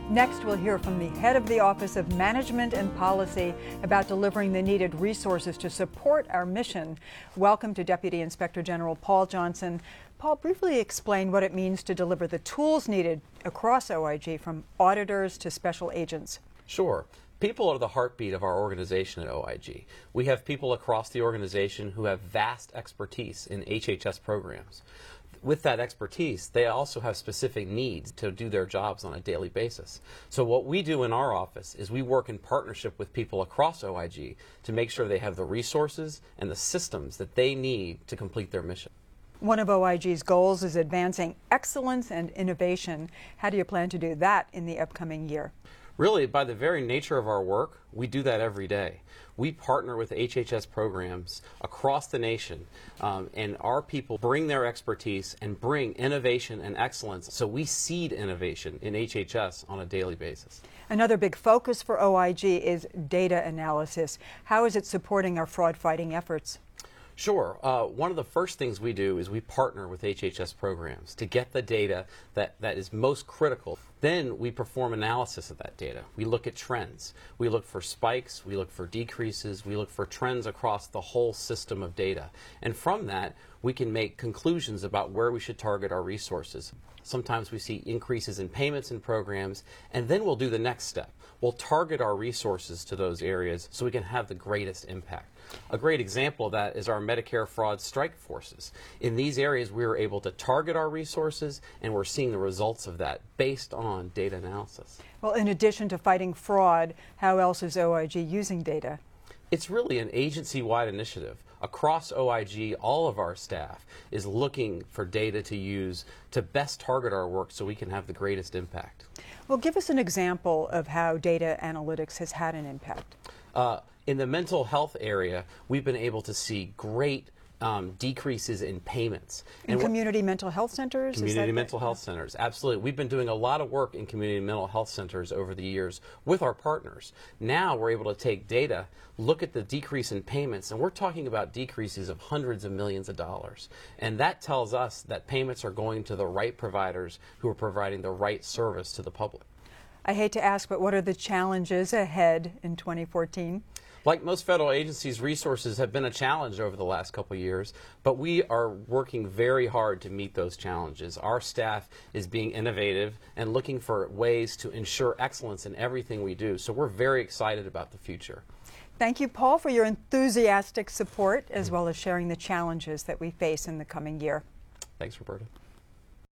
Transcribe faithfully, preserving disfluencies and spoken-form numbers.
Next, we'll hear from the head of the Office of Management and Policy about delivering the needed resources to support our mission. Welcome to Deputy Inspector General Paul Johnson. Paul, briefly explain what it means to deliver the tools needed across O I G, from auditors to special agents. Sure. People are the heartbeat of our organization at O I G. We have people across the organization who have vast expertise in H H S programs. With that expertise, they also have specific needs to do their jobs on a daily basis. So what we do in our office is we work in partnership with people across O I G to make sure they have the resources and the systems that they need to complete their mission. One of O I G's goals is advancing excellence and innovation. How do you plan to do that in the upcoming year? Really, by the very nature of our work, we do that every day. We partner with H H S programs across the nation, um, and our people bring their expertise and bring innovation and excellence, so we seed innovation in H H S on a daily basis. Another big focus for O I G is data analysis. How is it supporting our fraud-fighting efforts? Sure. Uh, one of the first things we do is we partner with H H S programs to get the data that, that is most critical. Then we perform analysis of that data. We look at trends. We look for spikes. We look for decreases. We look for trends across the whole system of data. And from that, we can make conclusions about where we should target our resources. Sometimes we see increases in payments in programs, and then we'll do the next step. We'll target our resources to those areas so we can have the greatest impact. A great example of that is our Medicare fraud strike forces. In these areas, we were able to target our resources, and we're seeing the results of that based on data analysis. Well, in addition to fighting fraud, how else is O I G using data? It's really an agency-wide initiative. Across O I G, all of our staff is looking for data to use to best target our work so we can have the greatest impact. Well, give us an example of how data analytics has had an impact. Uh, in the mental health area, we've been able to see great Um, decreases in payments. In and community mental health centers? Community mental health centers, absolutely. We've been doing a lot of work in community mental health centers over the years with our partners. Now we're able to take data, look at the decrease in payments, and we're talking about decreases of hundreds of millions of dollars. And that tells us that payments are going to the right providers who are providing the right service to the public. I hate to ask, but what are the challenges ahead in twenty fourteen? Like most federal agencies, resources have been a challenge over the last couple of years, but we are working very hard to meet those challenges. Our staff is being innovative and looking for ways to ensure excellence in everything we do, so we're very excited about the future. Thank you, Paul, for your enthusiastic support as well as sharing the challenges that we face in the coming year. Thanks, Roberta.